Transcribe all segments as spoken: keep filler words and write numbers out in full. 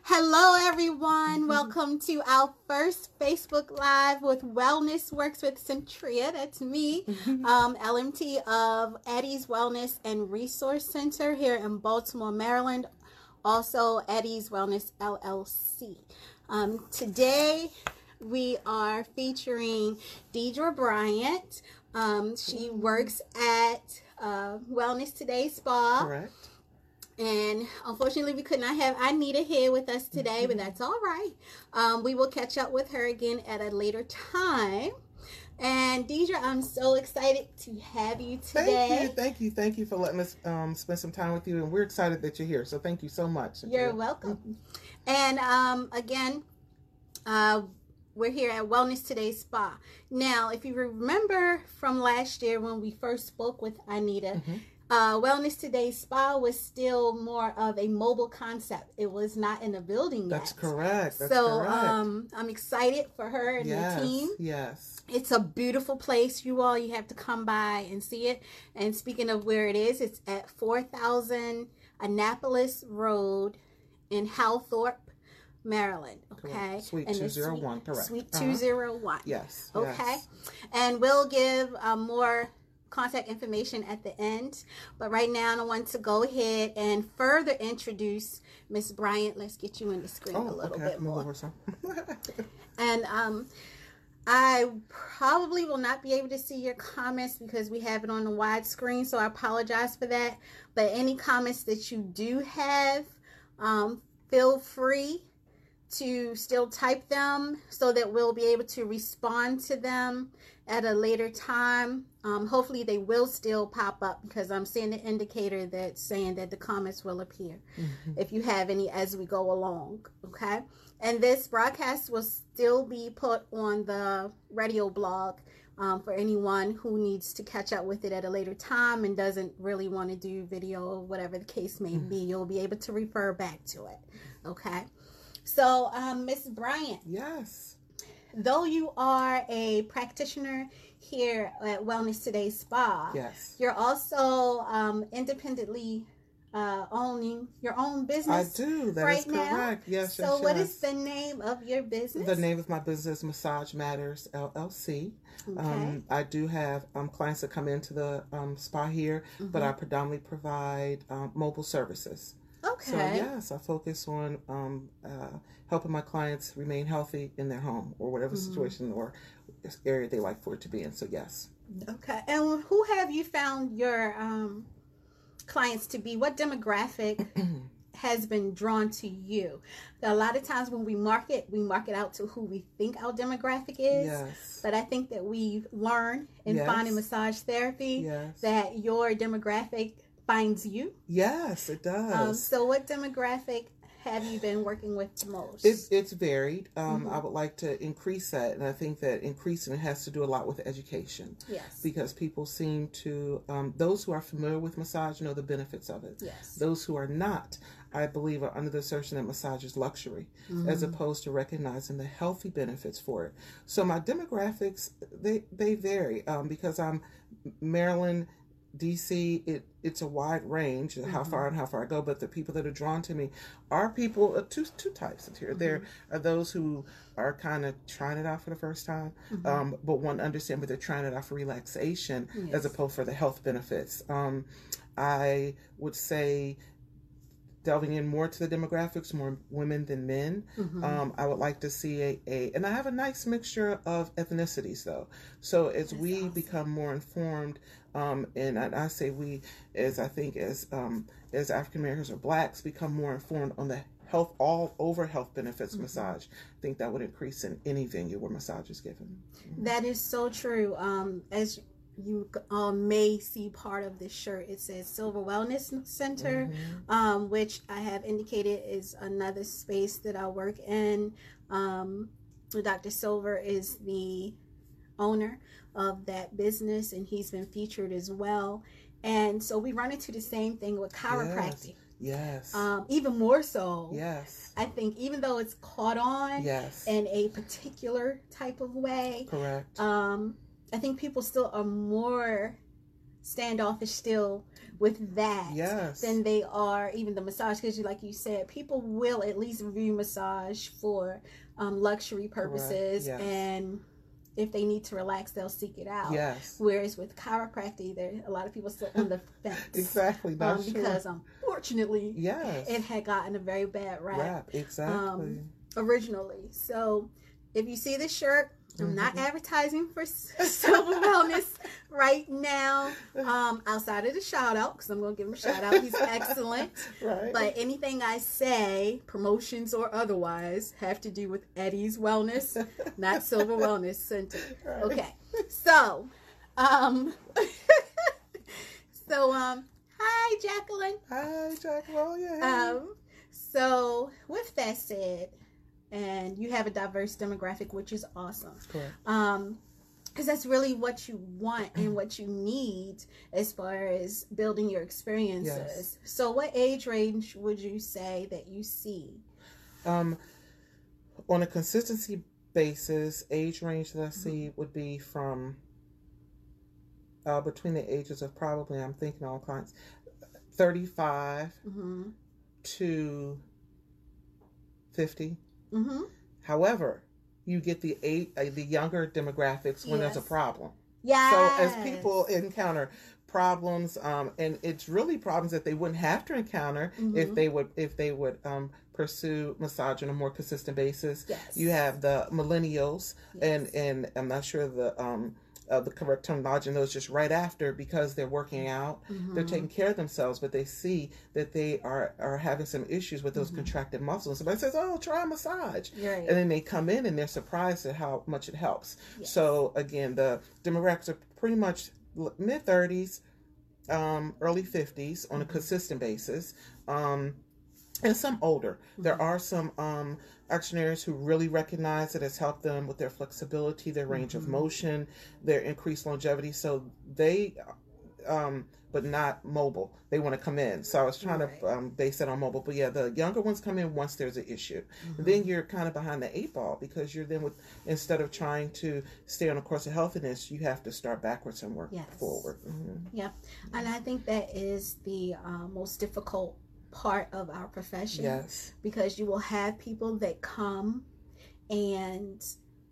Hello, everyone. Welcome to our first Facebook Live with Wellness Works with Centria. That's me, um, L M T of Eddie's Wellness and Resource Center here in Baltimore, Maryland. Also, Eddie's Wellness L L C. Um, today, we are featuring Deidre Bryant. Um, she works at uh, Wellness Today Spa. Correct. And unfortunately, we could not have Anita here with us today, but that's all right. Um, we will catch up with her again at a later time. And Deidre, I'm so excited to have you today. Thank you, thank you, thank you for letting us um, spend some time with you. And we're excited that you're here. So thank you so much. You're welcome. And um, again, uh, we're here at Wellness Today Spa. Now, if you remember from last year when we first spoke with Anita, mm-hmm. Uh, Wellness Today Spa was still more of a mobile concept. It was not in a building yet. That's correct. That's so correct. Um, I'm excited for her and yes, the team. Yes. It's a beautiful place, you all. You have to come by and see it. And speaking of where it is, it's at four thousand Annapolis Road in Halthorpe, Maryland. Okay. Correct. Suite two oh one. Correct. Suite two oh one. Uh-huh. Yes. Okay. Yes. And we'll give um, more contact information at the end, but right now I want to go ahead and further introduce Miss Bryant. Let's get you in the screen oh, a little okay. bit more. Over, and um, I probably will not be able to see your comments because we have it on the wide screen, so I apologize for that. But any comments that you do have, um, feel free to still type them so that we'll be able to respond to them at a later time. Um, hopefully they will still pop up because I'm seeing the indicator that's saying that the comments will appear mm-hmm. if you have any as we go along. Okay. And this broadcast will still be put on the radio blog um, for anyone who needs to catch up with it at a later time and doesn't really want to do video or whatever the case may mm-hmm. be. You'll be able to refer back to it. Okay. So, um, Miss Bryant. Yes. Though you are a practitioner here at Wellness Today Spa, yes, you're also um, independently uh, owning your own business. I do. That right is correct. Now. Yes. So, yes, what yes. is the name of your business? The name of my business, Massage Matters L L C. Okay. Um, I do have um, clients that come into the um, spa here, mm-hmm. but I predominantly provide um, mobile services. Okay. So yes, I focus on um, uh, helping my clients remain healthy in their home or whatever mm-hmm. situation or area they like for it to be in. So yes. Okay. And who have you found your um, clients to be? What demographic has been drawn to you? A lot of times when we market, we market out to who we think our demographic is. Yes. But I think that we've learned in yes. finding massage therapy yes. that your demographic finds you. Yes, it does. Um, so what demographic have you been working with the most? It's, it's varied. Um, mm-hmm. I would like to increase that. And I think that increasing it has to do a lot with education. Yes. Because people seem to, um, those who are familiar with massage know the benefits of it. Yes. Those who are not, I believe, are under the assertion that massage is luxury, mm-hmm. as opposed to recognizing the healthy benefits for it. So my demographics, they, they vary um, because I'm Maryland, D C, it it's a wide range of how mm-hmm. far and how far I go, but the people that are drawn to me are people uh, two two types here. Mm-hmm. There are those who are kind of trying it out for the first time, mm-hmm. um, but want to understand, but they're trying it out for relaxation yes. as opposed for the health benefits. Um, I would say delving in more to the demographics, more women than men. Mm-hmm. Um, I would like to see a, a, and I have a nice mixture of ethnicities though. So as That's we awesome. become more informed, um, and I, I say we, as I think as um, as African Americans or Blacks become more informed on the health, all over health benefits mm-hmm. massage, I think that would increase in any venue where massage is given. Mm-hmm. That is so true. Um, as you um, may see part of this shirt, it says Silver Wellness Center, mm-hmm. um, which I have indicated is another space that I work in. Um, Doctor Silver is the owner of that business, and he's been featured as well. And so we run into the same thing with chiropractic. Yes. yes. Um, even more so. Yes. I think even though it's caught on yes. in a particular type of way. Correct. Um, I think people still are more standoffish still with that yes. than they are even the massage, because you, like you said, people will at least review massage for um, luxury purposes, yes. and if they need to relax, they'll seek it out. Yes. Whereas with chiropractic, there a lot of people still on the fence. Exactly. Not um, sure. Because unfortunately, yes. it had gotten a very bad rap. Rap. Exactly. Um, originally. So if you see this shirt, I'm not Mm-hmm. advertising for Silver Wellness right now, um, outside of the shout out, because I'm going to give him a shout out. He's excellent. Right. But anything I say, promotions or otherwise, have to do with Eddie's Wellness, not Silver Wellness Center. Right. Okay. So, um, so, um, hi, Jacqueline. Hi, Jacqueline. Oh, yeah. Um, so with that said, and you have a diverse demographic, which is awesome. Correct. Um, because that's really what you want and what you need as far as building your experiences. Yes. So what age range would you say that you see? Um, on a consistency basis, age range that I see Mm-hmm. would be from uh, between the ages of probably, I'm thinking all clients, thirty-five Mm-hmm. to fifty. Mm-hmm. However, you get the eight, uh, the younger demographics when Yes. there's a problem. Yeah. So as people encounter problems, um, and it's really problems that they wouldn't have to encounter Mm-hmm. if they would if they would um, pursue massage on a more consistent basis. Yes. You have the millennials, Yes. and and I'm not sure the um, uh, the correct terminology in those just right after, because they're working out, Mm-hmm. they're taking care of themselves, but they see that they are are having some issues with those Mm-hmm. contracted muscles. Somebody says, "Oh, try a massage." Right. And then they come in and they're surprised at how much it helps. Yes. So again, the demographics are pretty much mid thirties, um, early fifties on a Mm-hmm. consistent basis, um, and some older. Mm-hmm. There are some um, auctioneers who really recognize it has helped them with their flexibility, their range Mm-hmm. of motion, their increased longevity. So they, um, but not mobile. They want to come in. So I was trying Right. to um, base it on mobile. But yeah, the younger ones come in once there's an issue. Mm-hmm. Then you're kind of behind the eight ball, because you're then with, instead of trying to stay on a course of healthiness, you have to start backwards and work Yes. forward. Mm-hmm. Yeah. And I think that is the uh, most difficult part of our profession. Yes. Because you will have people that come and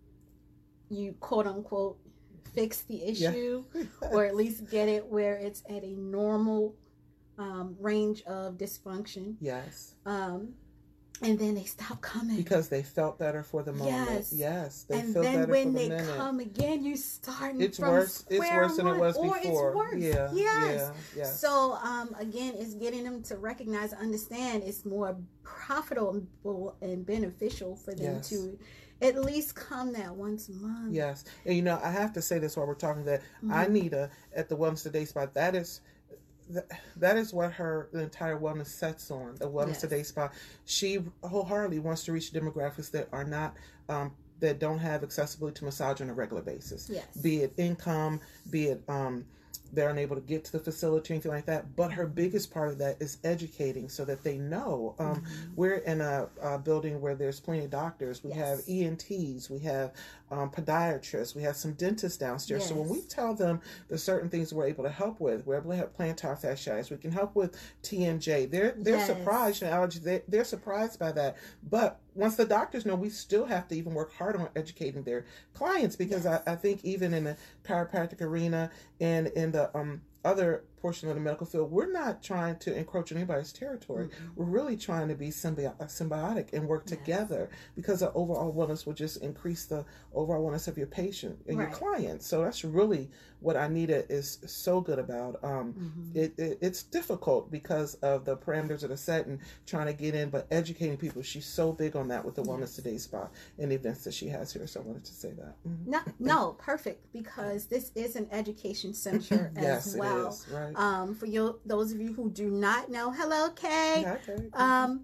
you quote unquote fix the issue, Yeah. or at least get it where it's at a normal um, range of dysfunction, Yes. um, and then they stop coming. Because they felt better for the moment. Yes. Yes. They and feel then better when for they the minute. come again, you start It's from worse. It's square worse than it one, was or before. it's worse. Yeah. Yes. Yeah. Yeah. So um, again, it's getting them to recognize, understand it's more profitable and beneficial for them Yes. to at least come that once a month. Yes. And you know, I have to say this while we're talking, that Mhm. Anita at the Wellness Today Spa, that is that, that is what her the entire wellness sets on, the Wellness Yes. Today Spa. She wholeheartedly wants to reach demographics that are not um, that don't have accessibility to massage on a regular basis. Yes. Be it income, be it um, they're unable to get to the facility or anything like that. But her biggest part of that is educating, so that they know. Um, Mhm. We're in a, a building where there's plenty of doctors. We Yes. have E N Ts, we have um, podiatrists, we have some dentists downstairs. So when we Yes. tell them the certain things we're able to help with, we're able to help plantar fasciitis, we can help with T M J. They're they're Yes. surprised, you know, allergy. They, they're surprised by that. But once the doctors know, we still have to even work hard on educating their clients, because Yes. I, I think even in the chiropractic arena and in the um, other portion of the medical field, we're not trying to encroach on anybody's territory. Mhm. We're really trying to be symbi- symbiotic and work Yes. together, because the overall wellness will just increase the overall wellness of your patient and Right. your client. So that's really what Anita is so good about. Um, Mhm. it, it it's difficult because of the parameters that are set and trying to get in, but educating people, she's so big on that with the Wellness Yes. Today Spa and the events that she has here. So I wanted to say that. Mhm. No, no, perfect, because this is an education center Yes, as well. it is. Right. Um, for you, those of you who do not know, hello, Kay. Yeah, okay. Um,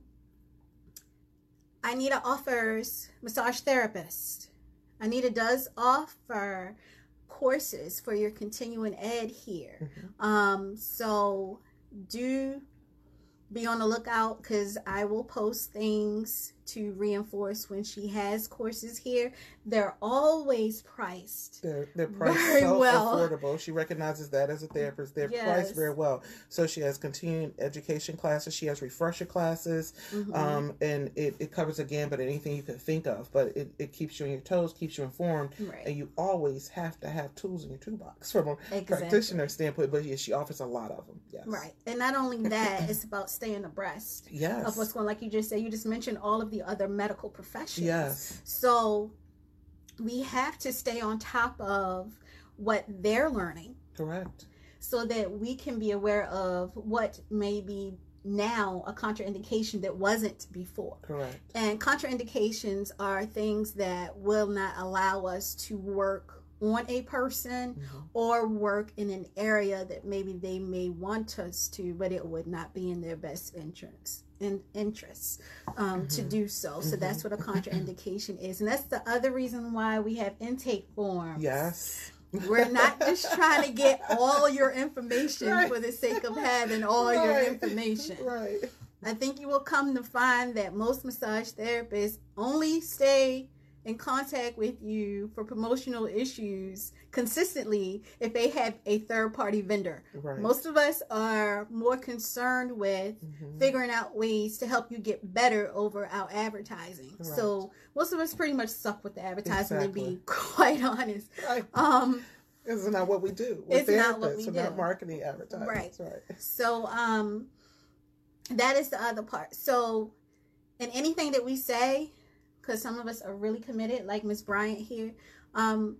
Anita offers massage therapist. Anita does offer courses for your continuing ed here. Mhm. Um, so do be on the lookout, because I will post things to reinforce when she has courses here, they're always priced. They're, they're priced very so well. affordable. She recognizes that as a therapist. They're Yes. priced very well. So she has continuing education classes. She has refresher classes. Mm-hmm. Um, and it, it covers a gambit of anything you could think of. But it, it keeps you on your toes, keeps you informed. Right. And you always have to have tools in your toolbox from a Exactly. practitioner standpoint. But yeah, she offers a lot of them. Yes. Right. And not only that, it's about staying abreast Yes. of what's going on. Like you just said, you just mentioned all of the other medical professions. Yes. So we have to stay on top of what they're learning. Correct. So that we can be aware of what may be now a contraindication that wasn't before. Correct. And contraindications are things that will not allow us to work on a person Mm-hmm. or work in an area that maybe they may want us to, but it would not be in their best interest in interests um, Mm-hmm. to do so. So Mm-hmm. that's what a contraindication is. And that's the other reason why we have intake forms. Yes. We're not just trying to get all your information Right. for the sake of having all Right. your information. Right. I think you will come to find that most massage therapists only stay in contact with you for promotional issues consistently if they have a third-party vendor. Right. Most of us are more concerned with Mm-hmm. figuring out ways to help you get better over our advertising. Right. So most of us pretty much suck with the advertising, Exactly. to be quite honest. Right. Um, It's not what we do. We're It's not what therapists. we We're do. not marketing advertising. Right. Right. so um, that is the other part. So in anything that we say, because some of us are really committed, like Miss Bryant here, um,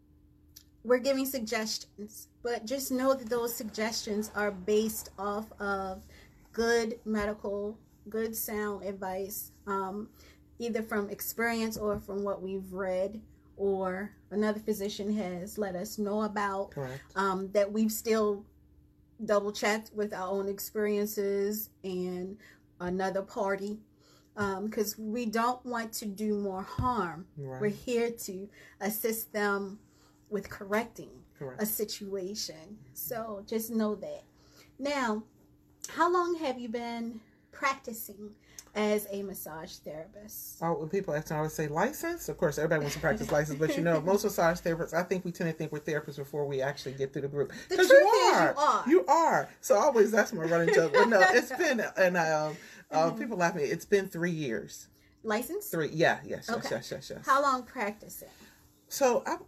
we're giving suggestions. But just know that those suggestions are based off of good medical, good sound advice, um, either from experience or from what we've read or another physician has let us know about, Correct. um, that we've still double checked with our own experiences and another party. Because um, we don't want to do more harm. Right. We're here to assist them with correcting Correct. a situation. So just know that. Now, how long have you been practicing as a massage therapist? Oh, when people ask me, I always say license. Of course, everybody wants to practice license, but you know, most massage therapists, I think we tend to think we're therapists before we actually get through the group. The 'Cause truth you is are. you are. You are. So always that's my running joke. But no, it's been, and um, uh, Mhm. people laugh at me. It's been three years. License? Three. Yeah. Yes. Yes. Okay. Yes. Yes. Yes. How long practicing? So I.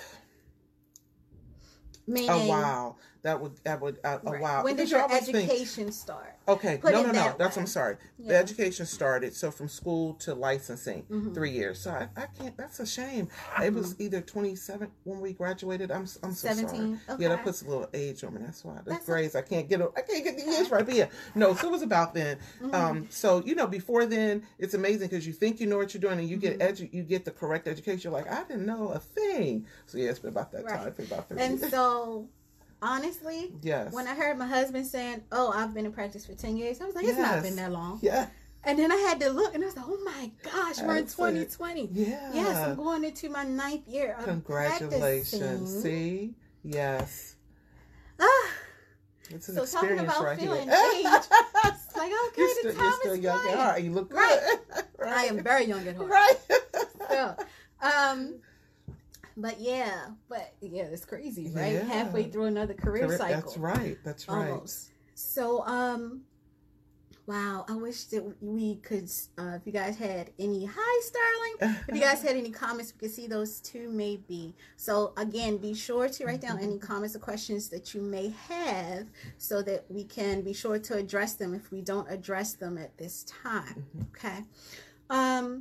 Meaning, A while. That would that would uh, a right. while. When did Because you your always think- education start? Okay, Put no, it no, no. that That's way. I'm sorry. The Yeah. education started so from school to licensing, Mhm. three years. So I, I can't. That's a shame. It was either twenty-seven when we graduated. I'm I'm so seventeen. sorry. Okay. Yeah, that puts a little age on me. That's why. That's, That's grades. I can't get. I can't get the years right. But yeah, no. So it was about then. Mhm. Um. So you know, before then, it's amazing because you think you know what you're doing, and you get Mhm. edu- You get the correct education. You're like, I didn't know a thing. So yeah, it's been about that Right. time. It's been about three And years. so, honestly, Yes. when I heard my husband saying, "Oh, I've been in practice for ten years," I was like, "It's not Yes. been that long." Yeah. And then I had to look, and I was like, "Oh my gosh, we're in That's it. twenty twenty." Yeah. Yes, I'm going into my ninth year of Congratulations. practicing. See? Yes. Ah, It's an so talking experience about right feeling here. age, it's like, okay, you're the still, time you're still is young at flying. heart. You look good. Right. Right. I am very young at heart. Right. So, um, but yeah, but yeah, it's crazy, right? Yeah. Halfway through another career Correct. cycle. That's right. That's right. Almost. So, um, wow, I wish that we could, uh, if you guys had any, hi Sterling, if you guys had any comments, we could see those two maybe. So again, be sure to write down any comments or questions that you may have so that we can be sure to address them if we don't address them at this time. Okay. Um,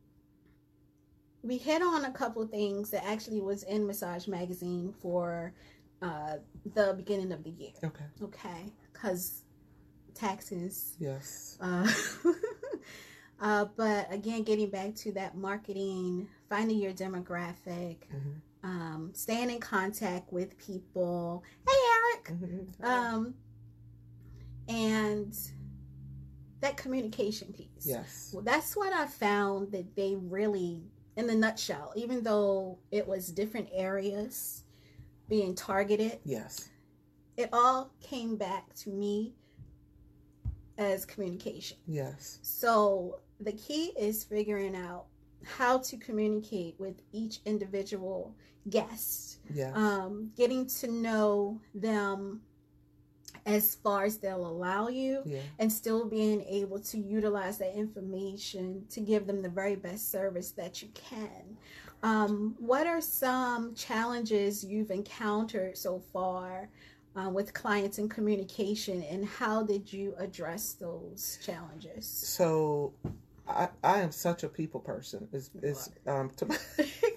we hit on a couple of things that actually was in Massage Magazine for uh, the beginning of the year. Okay. Okay. Because taxes. Yes. Uh, uh, but again, getting back to that marketing, finding your demographic, Mhm. um, staying in contact with people. Hey, Eric. Mhm. Um, and that communication piece. Yes. Well, that's what I found that they really, in the nutshell, even though it was different areas being targeted, Yes. it all came back to me as communication. Yes. So the key is figuring out how to communicate with each individual guest. Yeah. Um, getting to know them as far as they'll allow you, yeah. and still being able to utilize that information to give them the very best service that you can. Um, what are some challenges you've encountered so far uh, with clients in communication, and how did you address those challenges? So I, I am such a people person. It's, it's um to my,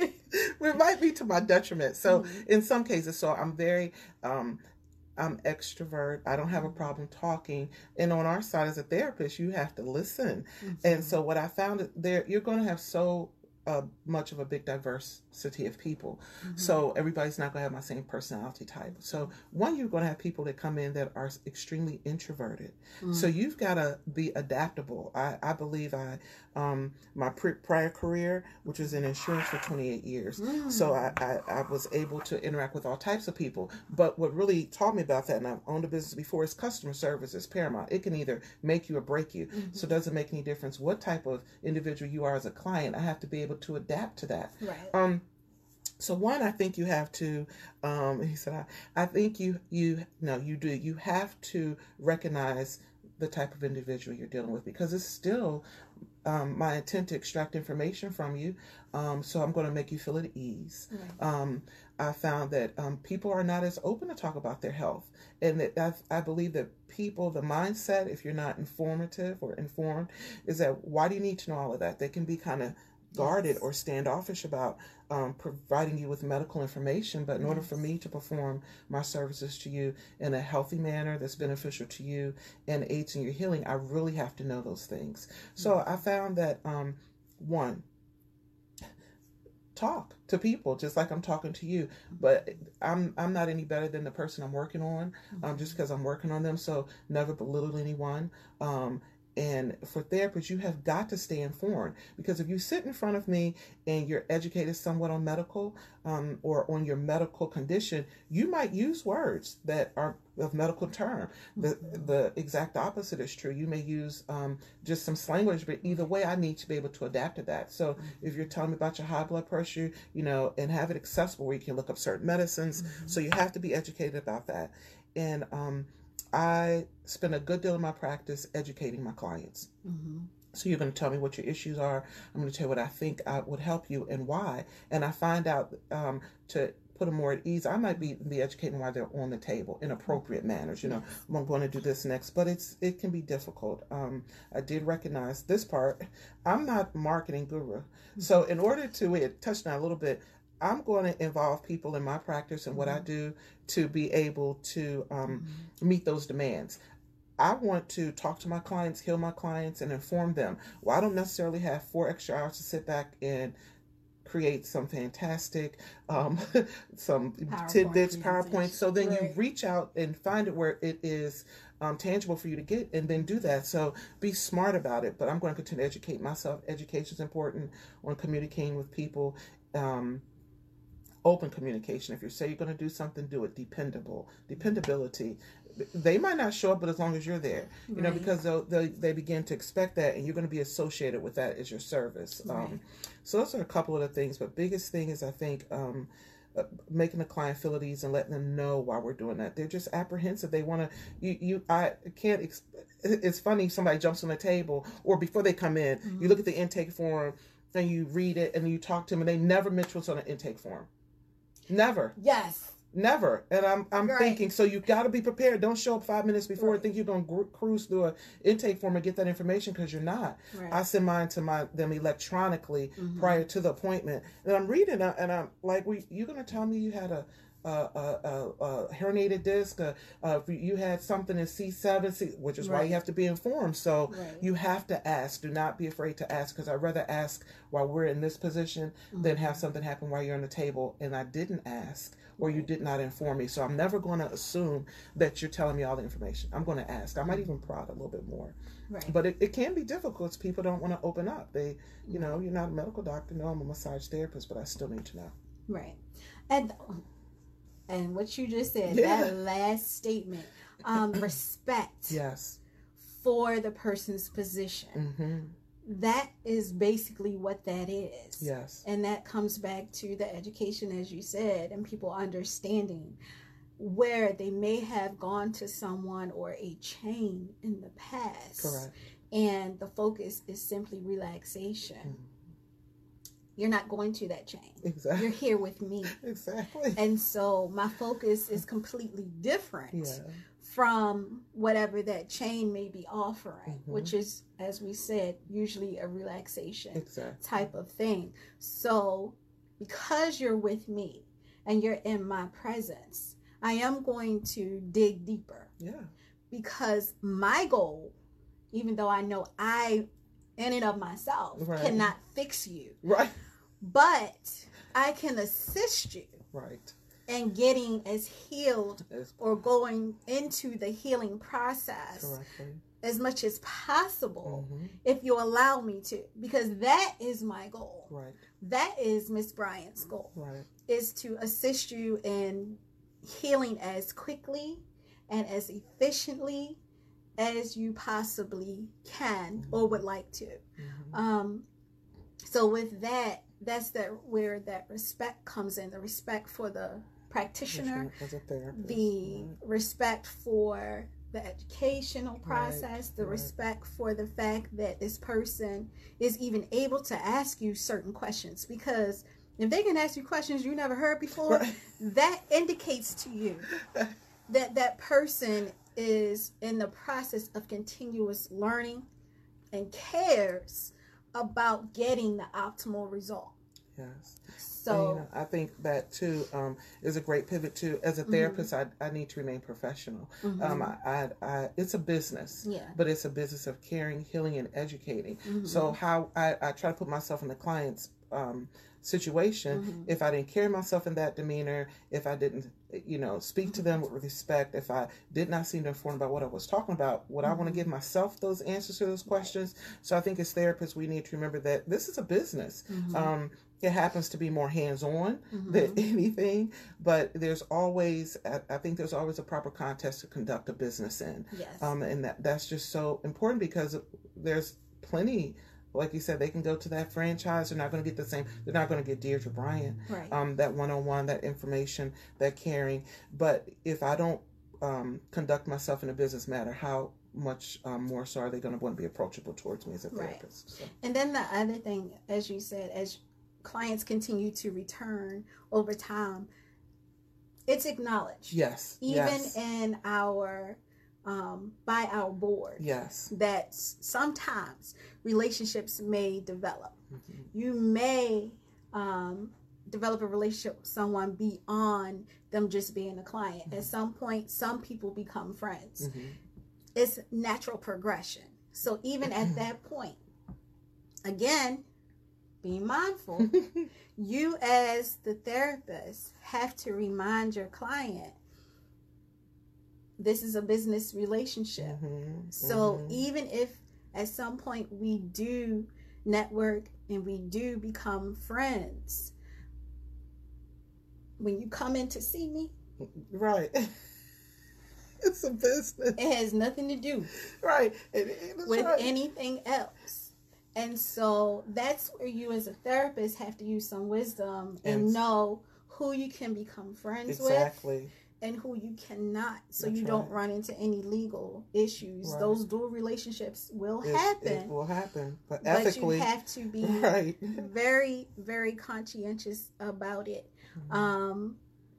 it might be to my detriment. So mm-hmm. in some cases, so I'm very um I'm extrovert. I don't have a problem talking. And on our side as a therapist, you have to listen. Mm-hmm. And so what I found there, you're going to have so uh, much of a big diversity of people. Mm-hmm. So everybody's not going to have my same personality type. So one, you're going to have people that come in that are extremely introverted. Mm-hmm. So you've got to be adaptable. I, I believe I, um, my pre- prior career, which was in insurance for twenty-eight years. Mm-hmm. So I, I, I was able to interact with all types of people. But what really taught me about that, and I've owned a business before, is customer service is paramount. It can either make you or break you. Mm-hmm. So it doesn't make any difference what type of individual you are as a client. I have to be able to adapt to that. Right. Um, so one, I think you have to, um, he said, I, I think you, you, no, you do, you have to recognize the type of individual you're dealing with, because it's still um, my intent to extract information from you. Um, so I'm going to make you feel at ease. Right. Um, I found that um, people are not as open to talk about their health. And that I've, I believe that people, the mindset, if you're not informative or informed, is that why do you need to know all of that? They can be kind of guarded yes. or standoffish about um, providing you with medical information. But in yes. order for me to perform my services to you in a healthy manner that's beneficial to you and aids in your healing, I really have to know those things. So mm-hmm. I found that, um, one, talk to people just like I'm talking to you, but I'm I'm not any better than the person I'm working on, um, just because I'm working on them. So never belittle anyone. Um, And for therapists, you have got to stay informed, because if you sit in front of me and you're educated somewhat on medical um, or on your medical condition, you might use words that are of medical term. The the exact opposite is true. You may use um, just some slang language, but either way, I need to be able to adapt to that. So if you're telling me about your high blood pressure, you know, and have it accessible where you can look up certain medicines. Mm-hmm. So you have to be educated about that. And um I spend a good deal of my practice educating my clients. Mm-hmm. So you're going to tell me what your issues are. I'm going to tell you what I think I would help you and why. And I find out um, to put them more at ease, I might be, be educating while they're on the table in appropriate manners. You know, I'm going to do this next, but it's it can be difficult. Um, I did recognize this part. I'm not a marketing guru. Mm-hmm. So in order to, it touched on a little bit, I'm going to involve people in my practice and what mm-hmm. I do to be able to um, mm-hmm. meet those demands. I want to talk to my clients, heal my clients, and inform them. Well, I don't necessarily have four extra hours to sit back and create some fantastic, um, some PowerPoint tidbits, PowerPoints. So then right. you reach out and find it where it is um, tangible for you to get, and then do that. So be smart about it. But I'm going to continue to educate myself. Education is important on communicating with people. Um, Open communication. If you say you're going to do something, do it. Dependable. Dependability. They might not show up, but as long as you're there, you right. know, because they they begin to expect that, and you're going to be associated with that as your service. Right. Um, so those are a couple of the things. But biggest thing is, I think, um, uh, making the client feel at ease and letting them know why we're doing that. They're just apprehensive. They want to. You you I can't. Exp- it's funny. Somebody jumps on the table, or before they come in, mm-hmm. you look at the intake form and you read it, and you talk to them, and they never mention what's on an intake form. Never. Yes. Never. And I'm I'm right. thinking, so you got to be prepared. Don't show up five minutes before right. and think you're going to gr- cruise through an intake form and get that information, because you're not. Right. I send mine to my them electronically mm-hmm. prior to the appointment. And I'm reading it, and I'm like, well, you're going to tell me you had a a, a, a, a herniated disc, uh, uh, you had something in C seven, C, which is right. why you have to be informed. So right. you have to ask. Do not be afraid to ask, because I'd rather ask while we're in this position mm-hmm. than have something happen while you're on the table and I didn't ask, or you did not inform me. So I'm never going to assume that you're telling me all the information. I'm going to ask. I might even prod a little bit more. Right. But it, it can be difficult because people don't want to open up. They, you know, you're not a medical doctor. No, I'm a massage therapist, but I still need to know. Right. And and what you just said, yeah. that last statement, um, respect yes. for the person's position. Mm-hmm. that is basically what that is. Yes. And that comes back to the education, as you said, and people understanding where they may have gone to someone or a chain in the past. Correct. And the focus is simply relaxation. Mm-hmm. You're not going to that chain. Exactly. You're here with me. Exactly. And so my focus is completely different yeah. from whatever that chain may be offering, mm-hmm. which is, as we said, usually a relaxation exactly. type of thing. So because you're with me and you're in my presence, I am going to dig deeper. Yeah. Because my goal, even though I know I, in and of myself, right. cannot fix you. Right. But I can assist you. Right. In getting as healed as, or going into the healing process correctly. As much as possible, mm-hmm. if you allow me to. Because that is my goal. Right. That is Miss Bryant's goal. Right. Is to assist you in healing as quickly and as efficiently as you possibly can mm-hmm. or would like to. Mm-hmm. Um, so with that, that's that where that respect comes in, the respect for the practitioner, as a therapist. the right. respect for the educational process, right. the right. respect for the fact that this person is even able to ask you certain questions. Because if they can ask you questions you never heard before, right. that indicates to you that that person is in the process of continuous learning and cares about getting the optimal result. Yes. So and, you know, I think that too um, is a great pivot too. As a therapist, mm-hmm. I, I need to remain professional. Mm-hmm. Um, I, I, I, it's a business, yeah. but it's a business of caring, healing, and educating. Mm-hmm. So how I, I try to put myself in the client's um, situation. Mm-hmm. If I didn't carry myself in that demeanor, if I didn't, you know, speak mm-hmm. to them with respect, if I did not seem to inform about what I was talking about, would mm-hmm. I want to give myself those answers to those questions? Right. So I think as therapists, we need to remember that this is a business. Mm-hmm. Um, it happens to be more hands-on mm-hmm. than anything, but there's always, I think there's always a proper context to conduct a business in. Yes. Um, and that, that's just so important because there's plenty. Like you said, they can go to that franchise. They're not going to get the same. They're not going to get Deirdre Bryant, right. um, that one-on-one, that information, that caring. But if I don't um, conduct myself in a business matter, how much um, more so are they going to want to be approachable towards me as a therapist? Right. So. And then the other thing, as you said, as clients continue to return over time, it's acknowledged. Yes. Even yes. in our... Um, by our board, yes, that sometimes relationships may develop. Mm-hmm. You may um, develop a relationship with someone beyond them just being a client. Mm-hmm. At some point, some people become friends. Mm-hmm. It's natural progression. So even at that point, again, being mindful, you as the therapist have to remind your client, this is a business relationship. Mm-hmm. So mm-hmm. even if at some point we do network and we do become friends, when you come in to see me, right, it's a business. It has nothing to do, right, it, it with right. anything else. And so that's where you as a therapist have to use some wisdom and, and know who you can become friends exactly. with. And who you cannot, so That's you right. don't run into any legal issues. Right. Those dual relationships will it, happen. It will happen, but but ethically, you have to be right. very, very conscientious about it. Mm-hmm. Um,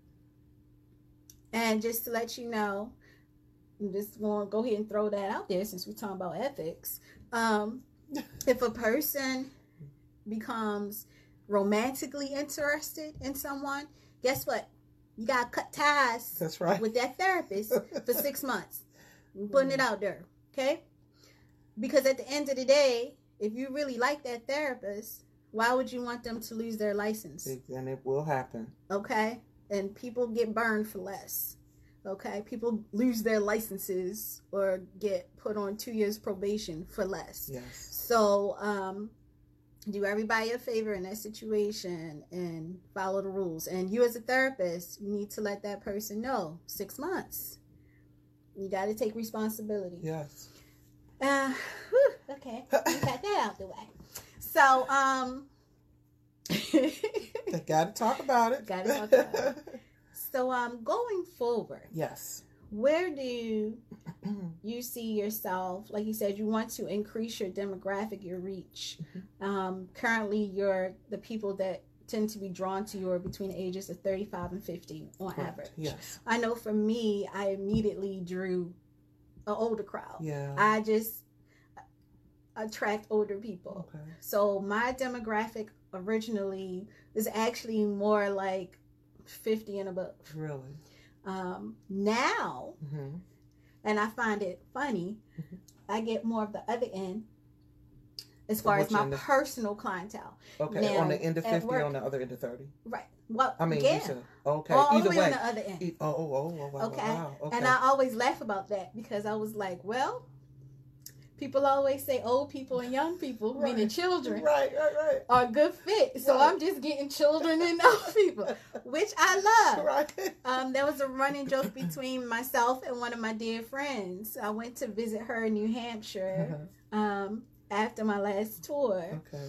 and just to let you know, I'm just going to go ahead and throw that out there since we're talking about ethics. Um, if a person becomes romantically interested in someone, guess what? You got to cut ties That's right. with that therapist for six months. I'm putting it out there, okay? Because at the end of the day, if you really like that therapist, why would you want them to lose their license? And it will happen. Okay? And people get burned for less. Okay? People lose their licenses or get put on two years probation for less. Yes. So, um... do everybody a favor in that situation and follow the rules. And you as a therapist, you need to let that person know. Six months. You got to take responsibility. Yes. Uh, whew, Okay, we got that out the way. So, um, they got to talk about it. Got to talk about it. So, um, going forward, yes, where do you see yourself? Like you said, you want to increase your demographic, your reach. Mm-hmm. Um, currently, you're the people that tend to be drawn to you are between the ages of thirty-five and fifty on Correct. Average. Yes, I know for me, I immediately drew an older crowd. Yeah, I just attract older people. Okay. So my demographic originally is actually more like fifty and above. Really? Um, now, mm-hmm. and I find it funny, mm-hmm. I get more of the other end as far Which as my the... personal clientele. Okay, now, on the end of fifty or on the other end of thirty? Right. Well, I mean, yeah. you said, okay, all, either all the way way. on the other end. E- oh, oh, oh, wow, okay. wow. Okay. And I always laugh about that because I was like, well, people always say old people and young people, right. meaning children, right, right, right. are a good fit. So right. I'm just getting children and old people, which I love. Right. Um, there was a running joke between myself and one of my dear friends. I went to visit her in New Hampshire uh-huh. um, after my last tour. Okay.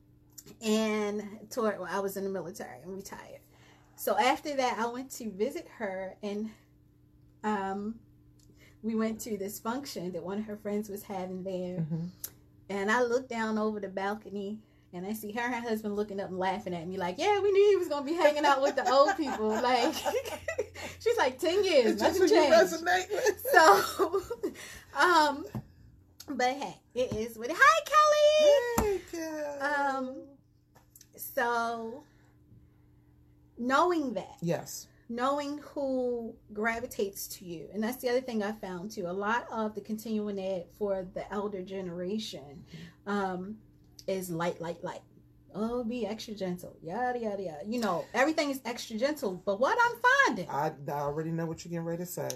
And tour, well, I was in the military and retired. So after that, I went to visit her, and um, we went to this function that one of her friends was having there. Mm-hmm. And I looked down over the balcony, and I see her and her husband looking up and laughing at me like, yeah, we knew he was going to be hanging out with the old people. Like, she's like, ten years, it's nothing just changed. Resonate with. So, um, but hey, it is what it. Hi, Kelly. Hey, Kelly. Um, so knowing that, yes, knowing who gravitates to you, and that's the other thing I found too. A lot of the continuing ed for the elder generation um, is light, light, light. Oh, be extra gentle, yada yada yada. You know, everything is extra gentle. But what I'm finding, I, I already know what you're getting ready to say.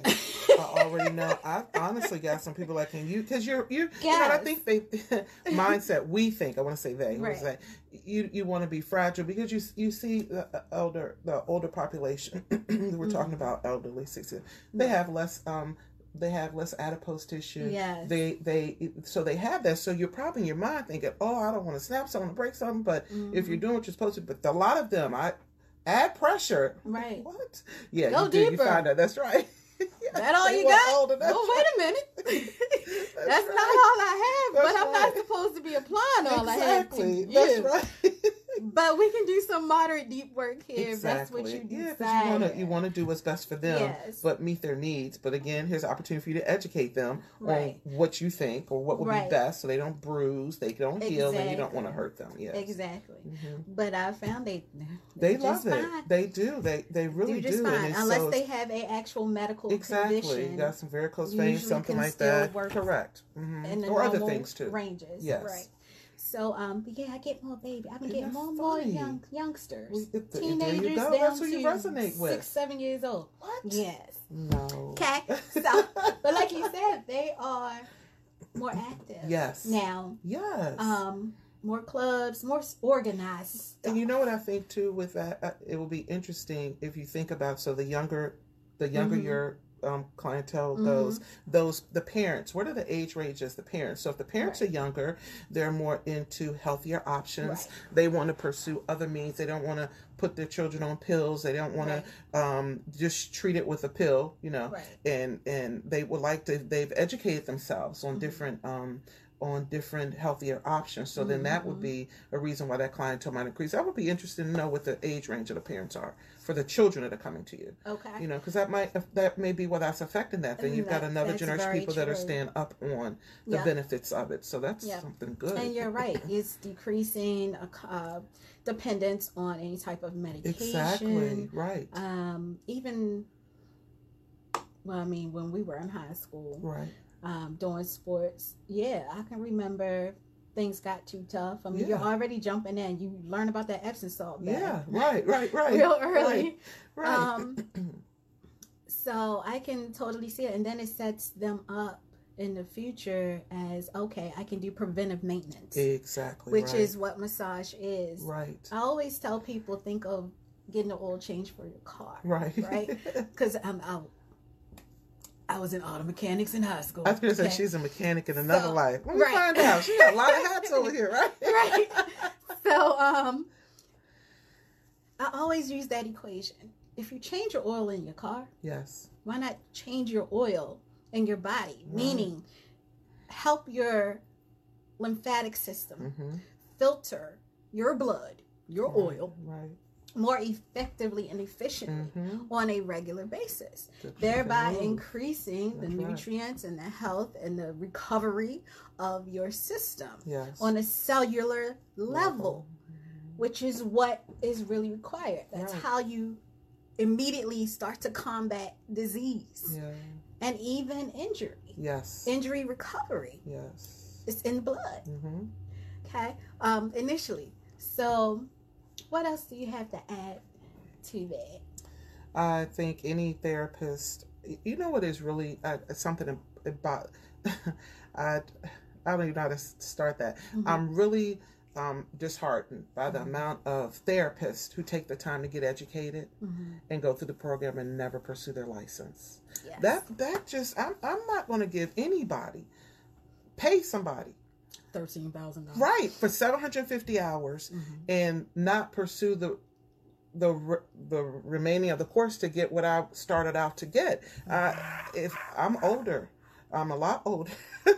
I already know. I honestly got some people like, can you? Because you're you. Yes. You know, I think they mindset. We think. I want to say they. Right. Say, you you want to be fragile because you you see the elder the older population. We're mm-hmm. talking about elderly sixty. They mm-hmm. have less um. They have less adipose tissue. Yes. They they so they have that. So you're probably in your mind thinking, oh, I don't want to snap something, break something. But mm-hmm. if you're doing what you're supposed to, but a lot of them, I add pressure. Right. What? Yeah. Go you deeper. Do, you find that. That's right. Yeah, that all you got? Older, oh, wait a minute. that's that's right. Not all I have, that's but I'm right. not supposed to be applying all exactly. I have to you. That's right. But we can do some moderate deep work here. Exactly. If that's what you yeah, decide. You want to you want to do what's best for them, yes. but meet their needs. But again, here's an opportunity for you to educate them right. on what you think or what would right. be best, so they don't bruise, they don't heal, exactly. and you don't want to hurt them. Yes, exactly. Mm-hmm. But I found they they love it. Fine. They do. They they really do. Just do. Fine. Unless so, they have a actual medical exactly. condition. You got some varicose veins, something like that. Correct. Mm-hmm. Or other things too. Ranges. Yes. Right. So, um, but yeah, I get more baby. I've been Isn't getting more and funny? more young youngsters, well, it, teenagers there you go. down That's who to you resonate with. six, seven years old. What? Yes. No. Okay. So, but like you said, they are more active. Yes. Now. Yes. Um, more clubs, more organized stuff. And you know what I think too with that, uh, it will be interesting if you think about so the younger, the younger mm-hmm. your um, clientele mm-hmm. goes, those the parents. What are the age ranges? The parents. So if the parents right. are younger, they're more into healthier options. Right. They want to pursue other means. They don't want to put their children on pills. They don't want right. to um, just treat it with a pill. You know, right. and and they would like to. They've educated themselves on mm-hmm. different. Um, on different healthier options. So then mm-hmm. that would be a reason why that clientele might increase. I would be interested to know what the age range of the parents are for the children that are coming to you. Okay. You know, because that might, that may be what that's affecting that. Then you've that, got another generation of people true. that are staying up on the yep. benefits of it. So that's yep. something good. And you're right. It's decreasing uh, dependence on any type of medication. Exactly. Right. Um, even, well, I mean, when we were in high school. Right. Um, doing sports, yeah, I can remember things got too tough. I mean, yeah. you're already jumping in. You learn about that Epsom salt bath. Yeah, right, right, right. Real early. Right, right. Um, so I can totally see it. And then it sets them up in the future as, okay, I can do preventive maintenance. Exactly. Which right. is what massage is. Right. I always tell people, think of getting an oil change for your car. Right. Right? Because I'm out. I was in auto mechanics in high school. I was going to okay? say she's a mechanic in another so, life. Let me right. find out. She got a lot of hats over here, right? Right. So, um, I always use that equation. If you change your oil in your car, yes, why not change your oil in your body? Right. Meaning, help your lymphatic system mm-hmm. filter your blood, your right. oil, right. more effectively and efficiently mm-hmm. on a regular basis, Good thereby move. increasing That's the right. nutrients and the health and the recovery of your system Yes. on a cellular level, Level. which is what is really required. That's Right. how you immediately start to combat disease Yeah. and even injury. Yes. Injury recovery. Yes. It's in the blood. Mm-hmm. Okay. Um, initially. So, what else do you have to add to that? I think any therapist, you know what is really uh, something about, I, I don't even know how to start that. Mm-hmm. I'm really um, disheartened by the Mm-hmm. amount of therapists who take the time to get educated Mm-hmm. and go through the program and never pursue their license. Yes. That, that just, I'm, I'm not going to give anybody, pay somebody. thirteen thousand dollars. Right, for seven hundred fifty hours Mm-hmm. and not pursue the the re- the remaining of the course to get what I started out to get. Uh, if I'm older, I'm a lot older.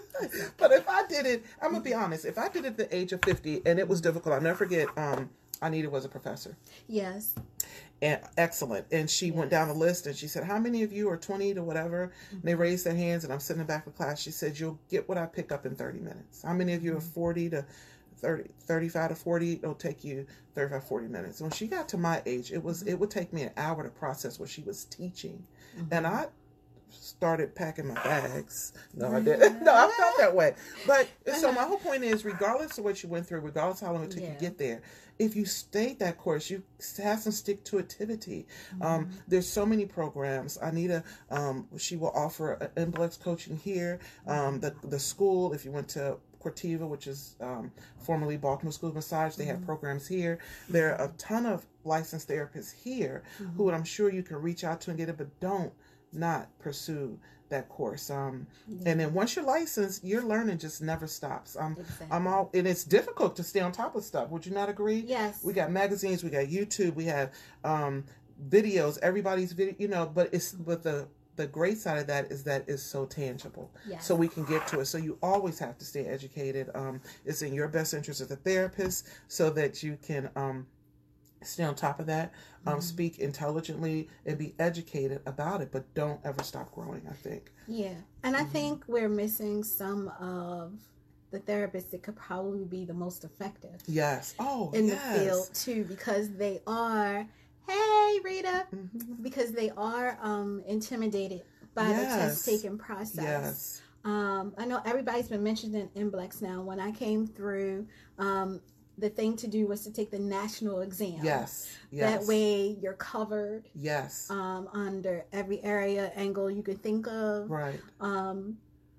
But if I did it, I'm gonna be honest. If I did it at the age of fifty and it was difficult, I'll never forget. Um, Anita was a professor. Yes. And excellent. And she Yes. went down a list and she said, how many of you are twenty to whatever? Mm-hmm. And they raised their hands and I'm sitting in the back of the class. She said, you'll get what I pick up in thirty minutes. How many of you are forty to thirty, thirty-five to forty? It'll take you thirty-five, forty minutes. When she got to my age, it was, it would take me an hour to process what she was teaching. Mm-hmm. And I started packing my bags. No, I didn't. No, I felt that way. But so my whole point is, regardless of what you went through, regardless of how long it took Yeah. you to get there, if you stayed that course, you have some stick-to-itivity. Mm-hmm. Um, there's so many programs. Anita, um, she will offer M B L E X coaching here. Um, the the school, if you went to Cortiva, which is um, formerly Baltimore School of Massage, they Mm-hmm. have programs here. There are a ton of licensed therapists here Mm-hmm. who I'm sure you can reach out to and get it, but don't not pursue that course. Um, Yeah. and then once you're licensed, your learning just never stops. Um, Exactly. I'm all, and it's difficult to stay on top of stuff. Would you not agree? Yes. We got magazines, we got YouTube, we have um, videos. Everybody's video, you know. But it's but the the great side of that is that it's so tangible. Yes. So we can get to it. So you always have to stay educated. Um, it's in your best interest as a therapist, so that you can um, stay on top of that. Um, Mm-hmm. Speak intelligently and be educated about it, but don't ever stop growing, I think. Yeah. And I Mhm. think we're missing some of the therapists that could probably be the most effective Yes. Oh, in yes. the field too, because they are, hey Rita, Mhm. because they are um, intimidated by the Yes. test taking process. Yes. Um, I know everybody's been mentioning M B L E X now. When I came through, um, the thing to do was to take the national exam. Yes. Yes. That way you're covered Yes. um, under every area, angle you could think of. Right. Um,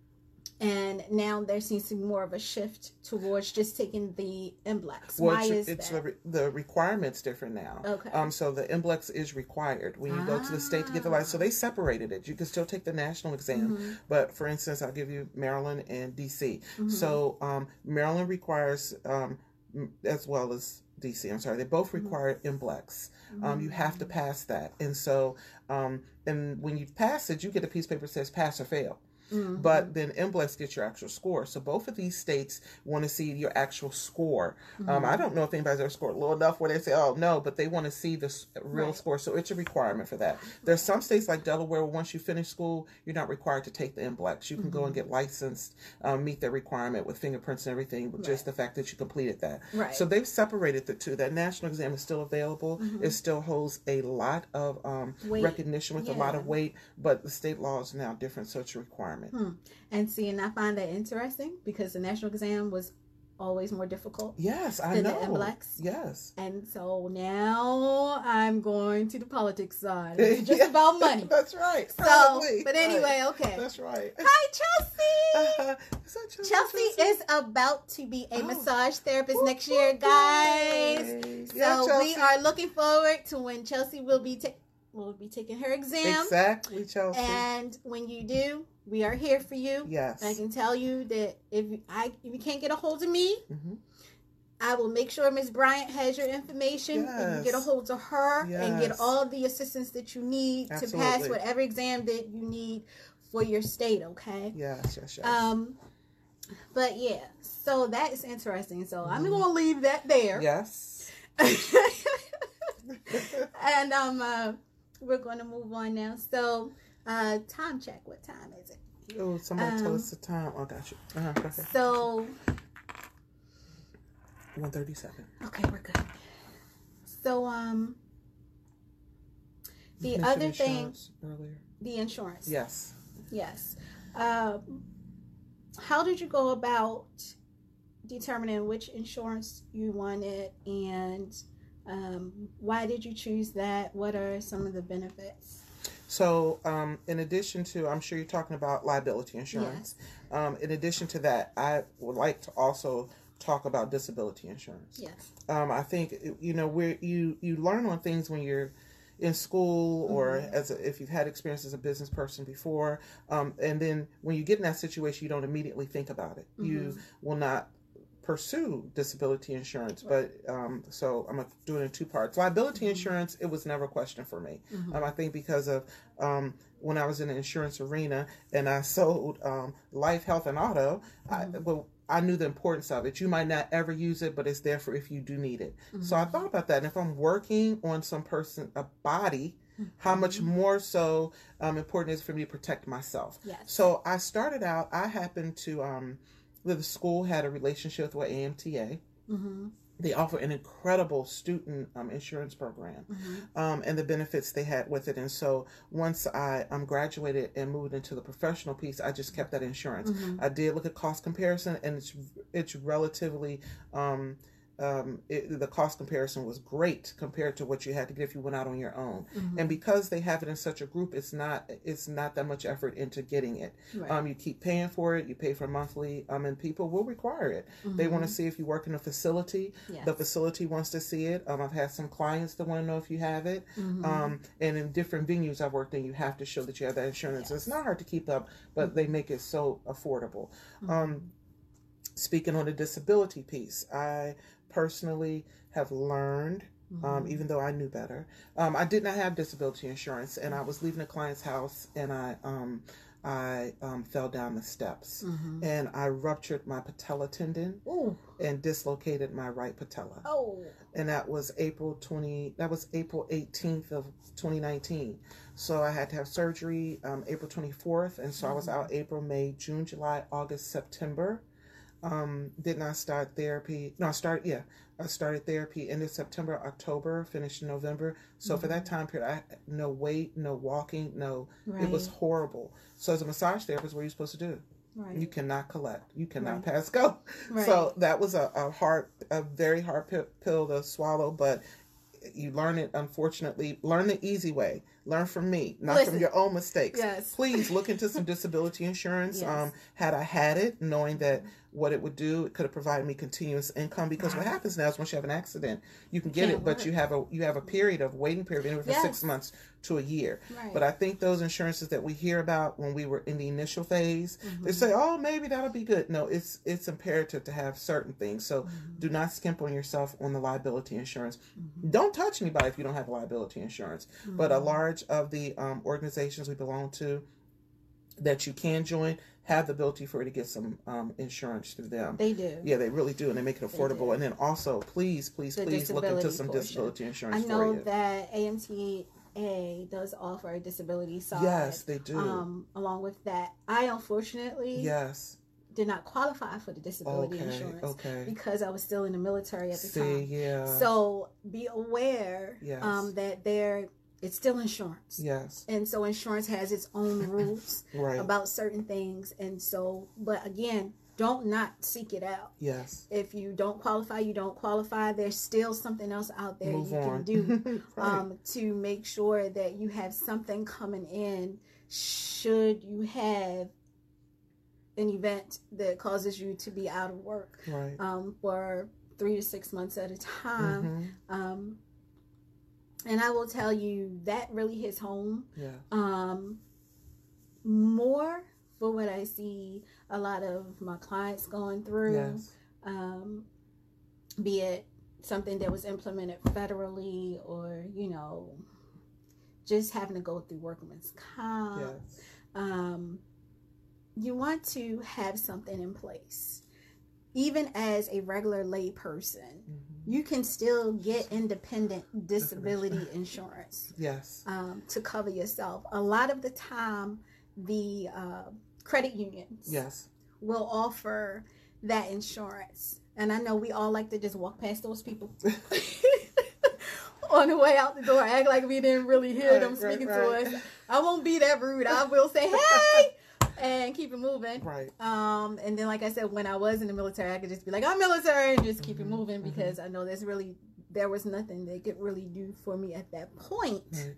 and now there seems to be more of a shift towards just taking the M B L E X. Well, Why it's, is it's that? the, re- the requirement's different now. Okay. Um. So the M B L E X is required when you go to the state to get the license. So they separated it. You can still take the national exam, Mhm. but for instance, I'll give you Maryland and D C. Mhm. So um, Maryland requires um, m- as well as D C. I'm sorry, they both require M B L E X. Um, you have to pass that, and so um, and when you pass it, you get a piece of paper that says pass or fail. Mhm. But then M B L E X gets your actual score. So both of these states want to see your actual score. Um, Mm-hmm. I don't know if anybody's ever scored low enough where they say, oh, no, but they want to see the s- real Right. score. So it's a requirement for that. There's some states like Delaware where once you finish school, you're not required to take the M B L E X. You can go and get licensed, um, meet their requirement with fingerprints and everything, but just the fact that you completed that. Right. So they've separated the two. That national exam is still available. Mhm. It still holds a lot of um, Weight. recognition with a lot Yeah. of weight, but the state law is now different, so it's a requirement. Hmm. And see, and I find that interesting because the national exam was always more difficult Yes, I than know. the M B L E X. Yes. And so now I'm going to the politics side. It's just about money. That's right. So, Probably. but anyway, Right. okay. That's right. Hi, Chelsea. Uh, is that Chelsea? Chelsea is about to be a Oh. massage therapist Woo, next year, woo, guys. yay. So Yeah, we Chelsea. are looking forward to when Chelsea will be ta- will be taking her exam. Exactly, Chelsea. And when you do, we are here for you. Yes. I can tell you that if I if you can't get a hold of me, mm-hmm. I will make sure Miz Bryant has your information. Yes. And you get a hold of her yes. and get all the assistance that you need Absolutely. To pass whatever exam that you need for your state. Okay. Yes. Yes. Yes. Um. But yeah, so that is interesting. So mm-hmm. I'm going to leave that there. Yes. And um, uh, we're going to move on now. So, uh, time check. What time is it? Oh, somebody um, tell us the time. Oh, got you. Uh-huh. Okay. So, one thirty-seven. Okay, we're good. So, um, the other thing, earlier. The insurance. Yes. Yes. Um, how did you go about determining which insurance you wanted, and um, why did you choose that? What are some of the benefits? So, um, in addition to, I'm sure you're talking about liability insurance. Yes. Um, in addition to that, I would like to also talk about disability insurance. Yes. Um, I think, you know, where you, you learn on things when you're in school or mm-hmm. as a, if you've had experience as a business person before. Um, and then when you get in that situation, you don't immediately think about it. Mm-hmm. You will not pursue disability insurance, right. but um, so I'm going to do it in two parts. Liability mm-hmm. insurance, it was never a question for me. Mm-hmm. Um, I think because of um, when I was in the insurance arena and I sold um, life, health, and auto, mm-hmm. I, well, I knew the importance of it. You might not ever use it, but it's there for if you do need it. Mm-hmm. So I thought about that. And if I'm working on some person, a body, mm-hmm. how much more so um, important is it for me to protect myself? Yes. So I started out, I happened to, um, the school had a relationship with A M T A. Mm-hmm. They offer an incredible student um, insurance program, mm-hmm. um, and the benefits they had with it. And so once I um, graduated and moved into the professional piece, I just kept that insurance. Mm-hmm. I did look at cost comparison, and it's it's relatively um, um, it, the cost comparison was great compared to what you had to get if you went out on your own. Mm-hmm. And because they have it in such a group, it's not it's not that much effort into getting it. Right. Um, you keep paying for it. You pay for monthly, um, and people will require it. Mm-hmm. They want to see if you work in a facility. Yes. The facility wants to see it. Um, I've had some clients that want to know if you have it. Mm-hmm. Um, and in different venues I've worked in, you have to show that you have that insurance. Yes. It's not hard to keep up, but mm-hmm. they make it so affordable. Mm-hmm. Um, speaking on the disability piece, I personally have learned, mm-hmm. um, even though I knew better, um, I did not have disability insurance, and I was leaving a client's house, and I um, I um, fell down the steps, mm-hmm. and I ruptured my patella tendon Ooh. And dislocated my right patella. Oh, and that was April twentieth. That was April eighteenth of twenty nineteen. So I had to have surgery um, April twenty-fourth, and so mm-hmm. I was out April, May, June, July, August, September. Um, did not start therapy. No, I started, yeah, I started therapy end of September, October, finished in November. So mm-hmm. for that time period, I had no weight, no walking, no, right. It was horrible. So as a massage therapist, what are you supposed to do? Right. You cannot collect. You cannot right. pass go. Right. So that was a, a hard, a very hard p- pill to swallow, but you learn it, unfortunately, learn the easy way. Learn from me, not Listen. From your own mistakes. Yes. Please look into some disability insurance. Yes. Um, had I had it, knowing that what it would do, it could have provided me continuous income. Because what happens now is once you have an accident, you can get Can't it, work. But you have a you have a period of waiting period anywhere from yes. six months to a year. Right. But I think those insurances that we hear about when we were in the initial phase, mm-hmm. they say, "Oh, maybe that'll be good." No, it's it's imperative to have certain things. So mm-hmm. do not skimp on yourself on the liability insurance. Mm-hmm. Don't touch anybody if you don't have liability insurance. Mm-hmm. But a large of the um, organizations we belong to that you can join have the ability for you to get some um, insurance through them. They do. Yeah, they really do, and they make it affordable. And then also, please, please, the please look into some portion. Disability insurance I know for you. that A M T A does offer a disability side. Yes, they do. Um, along with that, I unfortunately yes did not qualify for the disability okay, insurance okay. because I was still in the military at the See, time. Yeah. So be aware yes. um, that there. It's still insurance. Yes. And so insurance has its own rules right. about certain things. And so, but again, don't not seek it out. Yes. If you don't qualify, you don't qualify. There's still something else out there Move you on. can do right. um, to make sure that you have something coming in should you have an event that causes you to be out of work right. um, for three to six months at a time. Mm-hmm. Um, And I will tell you that really hits home. Yeah. Um, more for what I see a lot of my clients going through. Yes. Um, be it something that was implemented federally, or, you know, just having to go through workman's comp. Yes. Um, you want to have something in place. Even as a regular lay person, mm-hmm. you can still get independent disability insurance. Yes. Um, to cover yourself. A lot of the time, the uh, credit unions yes. will offer that insurance. And I know we all like to just walk past those people on the way out the door, act like we didn't really hear right, them speaking right, right. to us. I won't be that rude. I will say, hey! And keep it moving. Right. Um, and then, like I said, when I was in the military, I could just be like, I'm military, and just keep mm-hmm, it moving, because mm-hmm. I know there's really, there was nothing they could really do for me at that point. Right.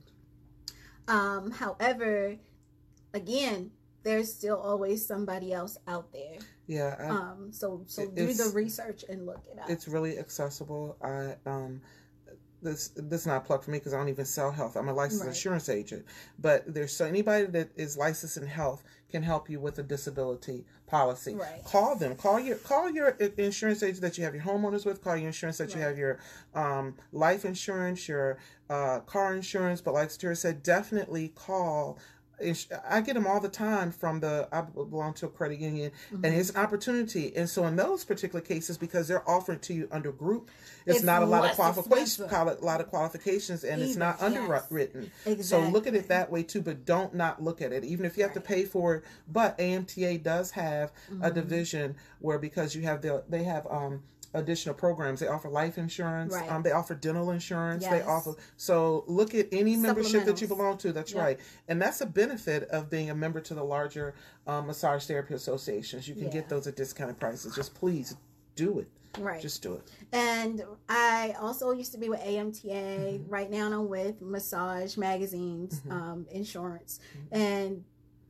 Um, however, again, there's still always somebody else out there. Yeah. I, um. So so do the research and look it up. It's really accessible. I um. This this is not a plug for me because I don't even sell health. I'm a licensed right. insurance agent. But there's so anybody that is licensed in health can help you with a disability policy. Right. Call them. Call your call your insurance agent that you have your homeowners with. Call your insurance that right. you have your um, life insurance, your uh, car insurance. But like Stewart said, definitely call. I get them all the time from the, I belong to a credit union, mm-hmm. and it's an opportunity. And so in those particular cases, because they're offering to you under group, it's, it's not a lot of qualifications, a lot of qualifications, and Even, it's not underwritten. Yes. Exactly. So look at it that way too, but don't not look at it, even if you have right. to pay for it. But A M T A does have mm-hmm. a division where, because you have the, they have, um, additional programs. They offer life insurance. Right. Um, they offer dental insurance. Yes. They offer. So look at any membership that you belong to. That's yep. right. And that's a benefit of being a member to the larger um, massage therapy associations. You can yeah. get those at discounted prices. Just please do it. Right. Just do it. And I also used to be with A M T A. Mm-hmm. Right now I'm with Massage Magazine's mm-hmm. um, insurance. Mm-hmm. And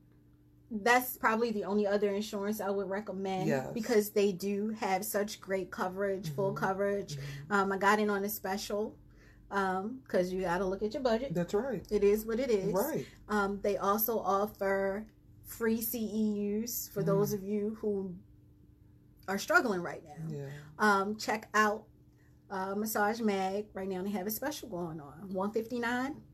that's probably the only other insurance I would recommend yes. because they do have such great coverage, mm-hmm. full coverage. Mm-hmm. Um, I got in on a special because um, you got to look at your budget. That's right. It is what it is. Right. Um, they also offer free C E Us for mm. those of you who are struggling right now. Yeah. Um, check out uh, Massage Mag. Right now they have a special going on. one hundred fifty-nine dollars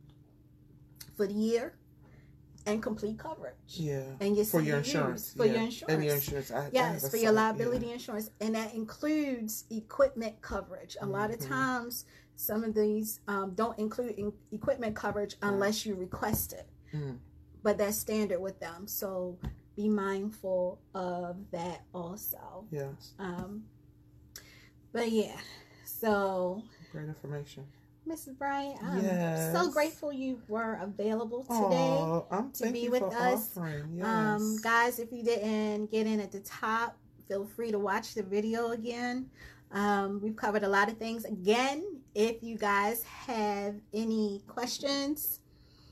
for the year. And complete coverage. Yeah. And your for your insurance. For yeah. your insurance. And your insurance. I, yes, I for your liability yeah. insurance. And that includes equipment coverage. A mm-hmm. lot of times, some of these um, don't include in- equipment coverage unless you request it. Mm. But that's standard with them. So be mindful of that also. Yes. Um, but yeah. So. Great information. Missus Bryant, I'm yes. so grateful you were available today oh, I'm to be you with for us. Yes. Um, guys, if you didn't get in at the top, feel free to watch the video again. Um, we've covered a lot of things. Again, if you guys have any questions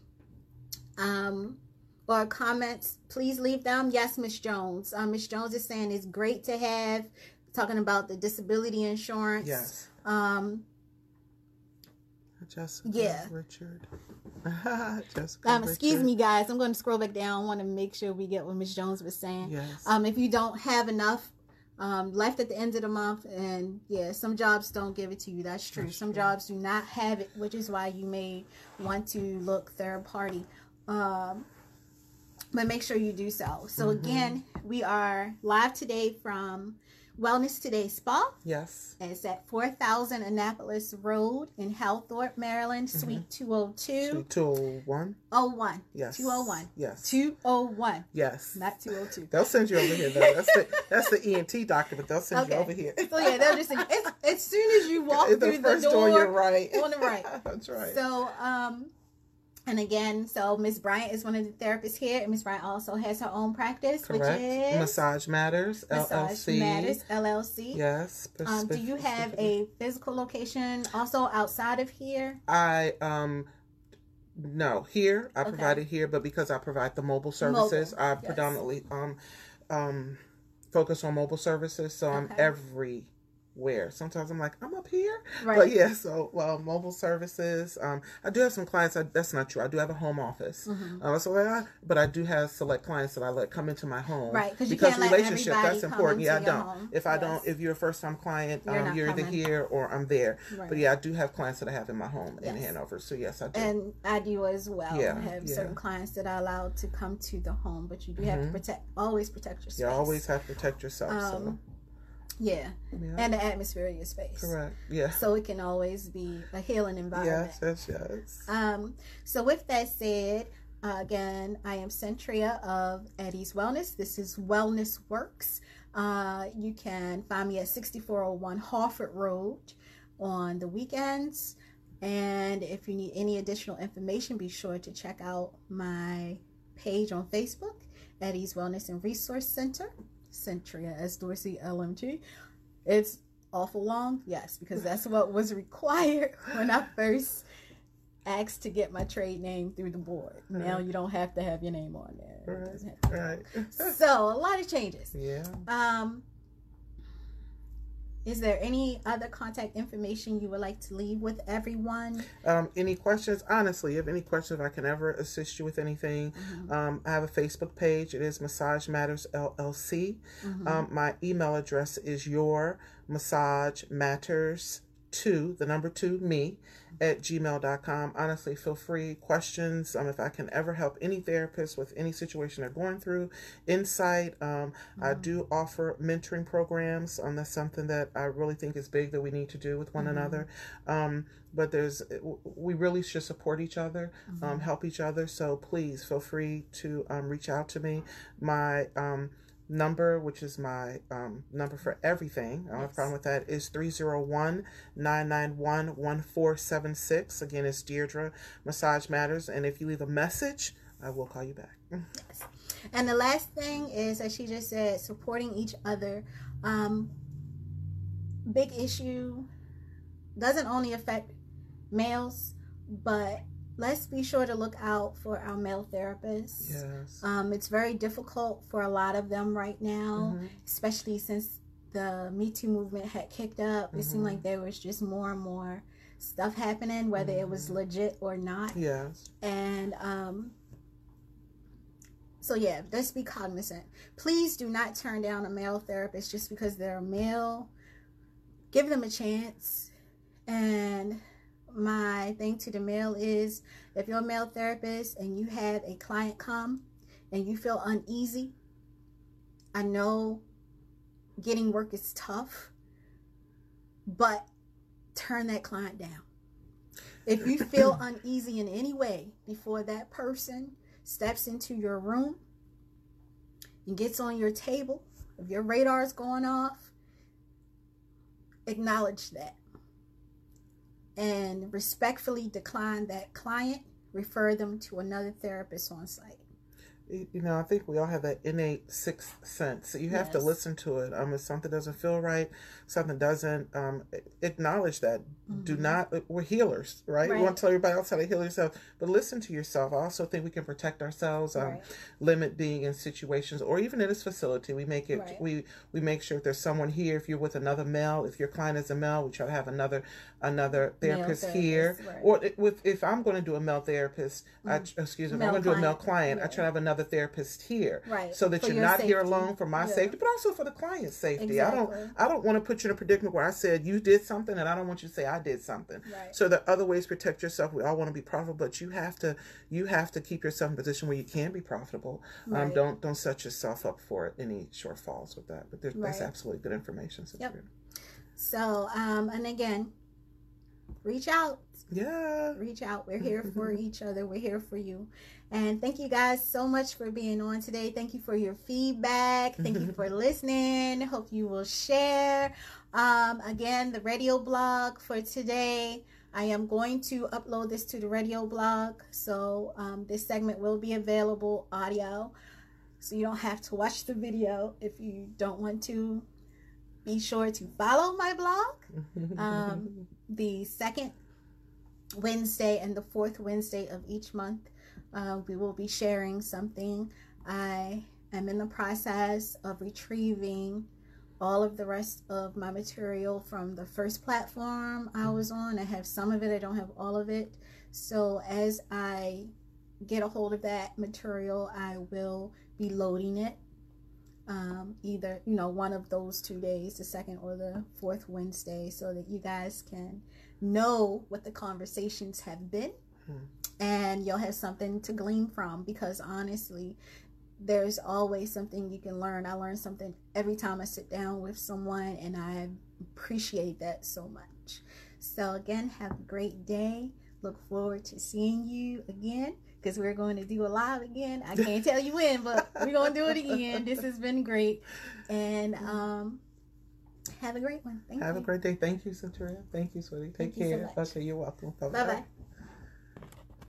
um, or comments, please leave them. Yes, Miss Jones. Um, Miss Jones is saying it's great to have, talking about the disability insurance. Yes. Um, Jessica yeah. Richard. Jessica um, excuse Richard. me, guys. I'm going to scroll back down. I want to make sure we get what Miss Jones was saying. Yes. Um, if you don't have enough um, left at the end of the month, and yeah, some jobs don't give it to you. That's true. That's some true. jobs do not have it, which is why you may want to look third party. Um, but make sure you do so. So mm-hmm. again, we are live today from Wellness Today Spa. Yes. It's at four thousand Annapolis Road in Halthorpe, Maryland, mm-hmm. Suite two oh two. Suite two oh one? oh one. Yes. two oh one. Yes. two oh one. Yes. Not two oh two. They'll send you over here, though. That's the, that's the E N T doctor, but they'll send okay. you over here. So, yeah, they'll just, it's, as soon as you walk the through first the door, door, you're right. On the right. That's right. So, um... And again, so Miss Bryant is one of the therapists here, and Miss Bryant also has her own practice, Correct. which is Massage Matters L L C. Massage Matters L L C. Yes. Um, do you have a physical location also outside of here? I um no here I okay. provide it here, but because I provide the mobile services, mobile. I yes. predominantly um um focus on mobile services, so okay. I'm every. where. Sometimes I'm like, I'm up here. Right. But yeah, so well, mobile services. Um, I do have some clients. I, that's not true. I do have a home office. Mm-hmm. Uh, so I, but I do have select clients that I let come into my home. Right. Because you can't relationship, let that's important. Yeah, I don't. Home. If I yes. don't, if you're a first time client, you're, um, you're either here or I'm there. Right. But yeah, I do have clients that I have in my home yes. in Hanover. So yes, I do. And I do as well. Yeah, I have yeah. certain clients that I allow to come to the home, but you do have mm-hmm. to protect, always protect your space. You always have to protect yourself. Um, so. Yeah. yeah, and the atmosphere of your space. Correct. Yeah. So it can always be a healing environment. Yes, yes, yes. Um. So with that said, uh, again, I am Centria of Eddie's Wellness. This is Wellness Works. Uh, you can find me at sixty-four oh one Harford Road on the weekends. And if you need any additional information, be sure to check out my page on Facebook, Eddie's Wellness and Resource Center. Centria as Dorsey L M G. It's awful long, yes, because that's what was required when I first asked to get my trade name through the board. Right. Now you don't have to have your name on there. Right. right. So a lot of changes. Yeah. Um. Is there any other contact information you would like to leave with everyone? Um, any questions? Honestly, if any questions, if I can ever assist you with anything, mm-hmm. um, I have a Facebook page. It is Massage Matters L L C. Mm-hmm. Um, my email address is your massage matters two, the number two, me, at gmail dot com. Honestly, feel free. Questions, um, if I can ever help any therapist with any situation they're going through, insight. Um, mm-hmm. I do offer mentoring programs. Um, that's something that I really think is big that we need to do with one mm-hmm. another. Um, but there's, we really should support each other, mm-hmm. um, help each other. So please feel free to um, reach out to me. My um, number, which is my um, number for everything, I don't have a problem with that, is three oh one, nine nine one, one four seven six. Again, it's Deirdre, Massage Matters. And if you leave a message, I will call you back. Yes. And the last thing is, as she just said, supporting each other. Um, big issue doesn't only affect males, but let's be sure to look out for our male therapists. Yes. Um, it's very difficult for a lot of them right now, mm-hmm. especially since the Me Too movement had kicked up. Mm-hmm. It seemed like there was just more and more stuff happening, whether mm-hmm. it was legit or not. Yes. And um, so, yeah, let's be cognizant. Please do not turn down a male therapist just because they're a male. Give them a chance. And my thing to the male is, if you're a male therapist and you have a client come and you feel uneasy, I know getting work is tough, but turn that client down. If you feel uneasy in any way before that person steps into your room and gets on your table, if your radar is going off, acknowledge that. And respectfully decline that client, refer them to another therapist on site. You know, I think we all have that innate sixth sense. You have yes. to listen to it. Um, if something doesn't feel right, something doesn't, um, acknowledge that. Mm-hmm. Do not, we're healers, right? right? We want to tell everybody else how to heal yourself, but listen to yourself. I also think we can protect ourselves, um, right. limit being in situations, or even in this facility. We make it, right. we, we make sure if there's someone here, if you're with another male, if your client is a male, we try to have another, another therapist, therapist here. Right. Or with, if I'm going to do a male therapist, mm-hmm. I, excuse me, if I'm going to do a male client, yeah. I try to have another therapist here, right. so that for you're not safety. Here alone for my yeah. safety, but also for the client's safety. Exactly. I don't, I don't want to put you in a predicament where I said you did something, and I don't want you to say I did something. Right. So there are other ways to protect yourself. We all want to be profitable, but you have to, you have to keep yourself in a position where you can be profitable. Right. Um, don't, don't set yourself up for any shortfalls with that. But there, right. that's absolutely good information. So, yep. so um, and again, reach out. Yeah. Reach out. We're here for each other. We're here for you. And thank you guys so much for being on today. Thank you for your feedback. Thank you for listening. Hope you will share. Um, again, the radio blog for today. I am going to upload this to the radio blog. So um, this segment will be available audio. So you don't have to watch the video if you don't want to. Be sure to follow my blog. Um, the second Wednesday and the fourth Wednesday of each month, uh, we will be sharing something. I am in the process of retrieving all of the rest of my material from the first platform I was on. I have some of it, I don't have all of it. So as I get a hold of that material, I will be loading it. Um, either, you know, one of those two days, the second or the fourth Wednesday, so that you guys can know what the conversations have been. Hmm. And you'll have something to glean from, because honestly, there's always something you can learn. I learn something every time I sit down with someone, and I appreciate that so much. So again, have a great day. Look forward to seeing you again, because we're going to do a live again. I can't tell you when, but we're going to do it again. This has been great. And um, have a great one. Thank have you. a great day. Thank you, Centuria. Thank you, sweetie. Take Thank care. You so okay, you're welcome. Bye-bye.